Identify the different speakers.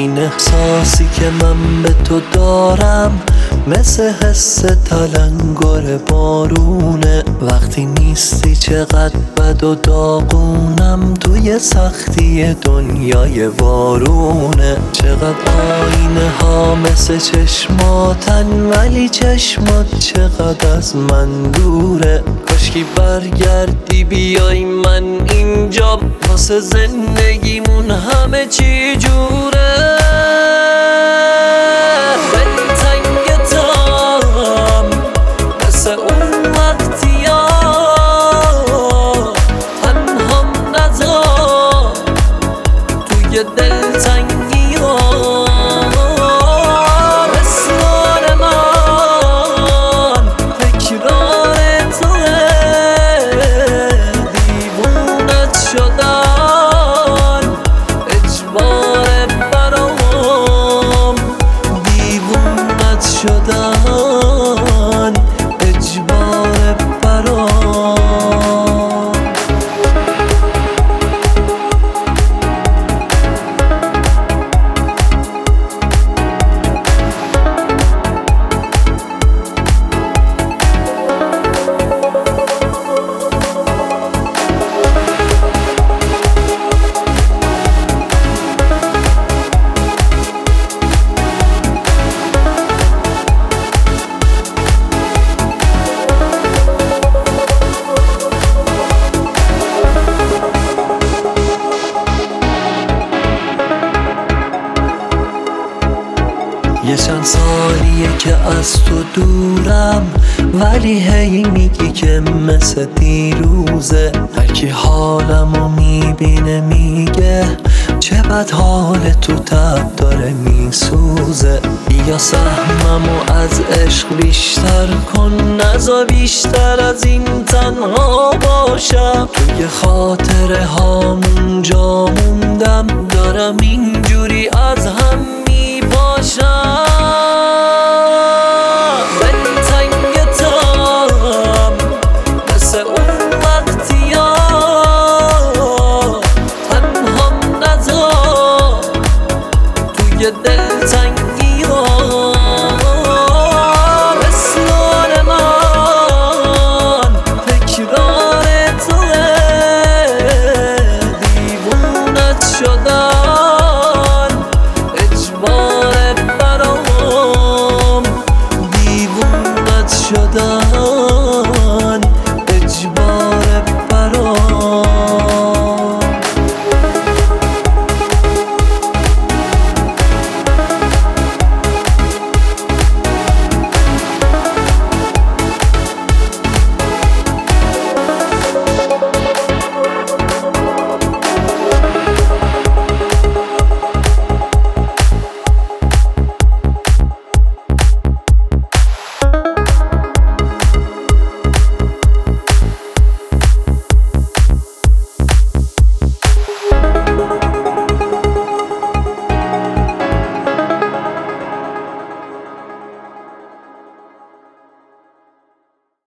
Speaker 1: این احساسی که من به تو دارم مثل حس تلنگر بارونه. وقتی نیستی چقدر بد و داغونم، توی سختی دنیای وارونه. چقدر آینه ها مثل چشماتن، ولی چشمات چقدر از من دوره. کاشکی برگردی بیای من اینجا، واسه زندگیمون همه چی جوره. دلتنگتم مثل اون وقتیا، تنهام نذار توی دلتنگی ها. مثل من تکرار توه، دیوونت شدن اجبار برام، دیوونت شدن اجبار برام. یه چند سالیه که از تو دورم، ولی هی میگی که مثل دیروزه. هرکی حالمو میبینه میگه چه بد حال تو تب داره میسوزه. بیا سهممو از عشق بیشتر کن، نذار بیشتر از این تنها باشم. توی خاطره هامون جا موندم، دارم اینجوری از هم میپاشم.